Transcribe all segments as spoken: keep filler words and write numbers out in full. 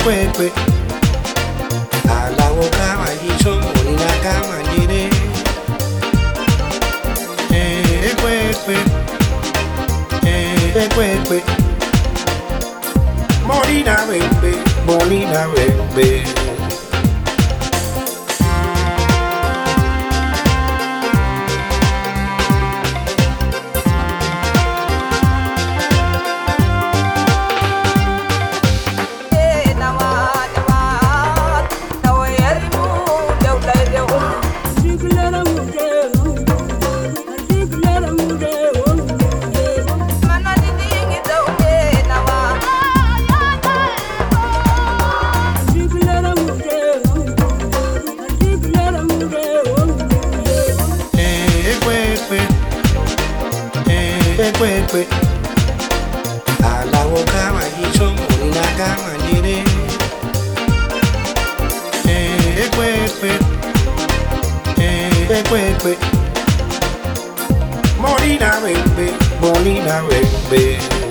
ekwe alawo kama yicho monina kama nyine ekwe ekwe ekwe ekwe monina wembe monina wembe ekwe ekwe alawo kama yicho monina kama nyine ekwe ekwe ekwe ekwe monina wembe monina wembe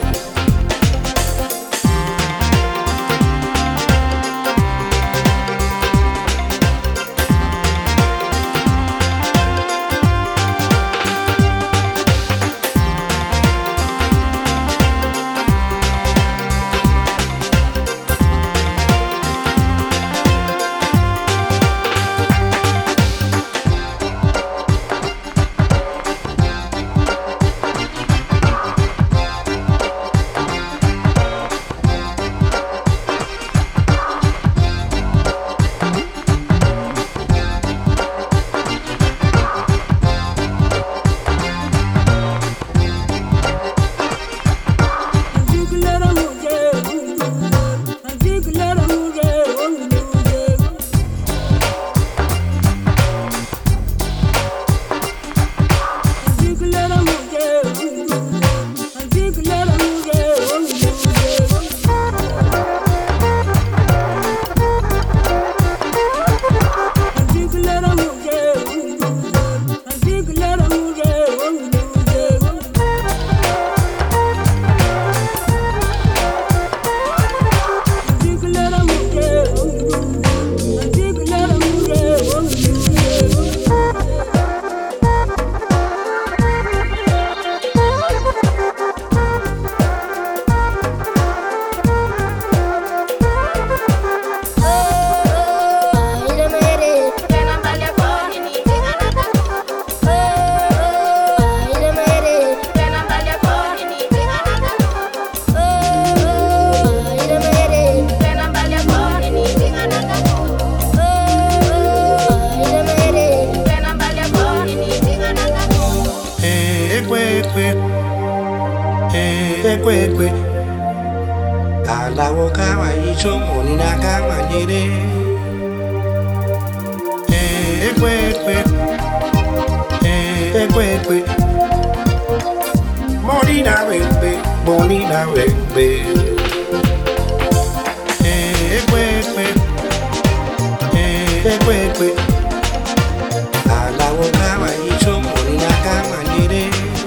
ekwe ekwe alawo kama yicho monina kama nyine ekwe ekwe ekwe ekwe monina wembe monina wembe ekwe ekwe ekwe ekwe alawo kama yicho monina kama nyine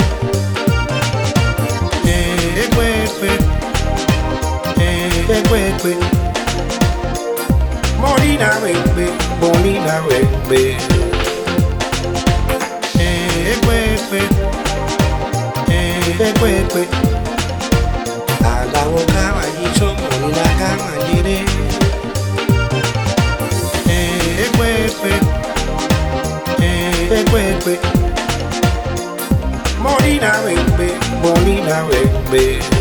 ekwe ekwe monina wembe monina wembe ekwe ekwe ekwe ekwe alawo kama yicho monina kama nyine ekwe ekwe ekwe ekwe monina wembe monina wembe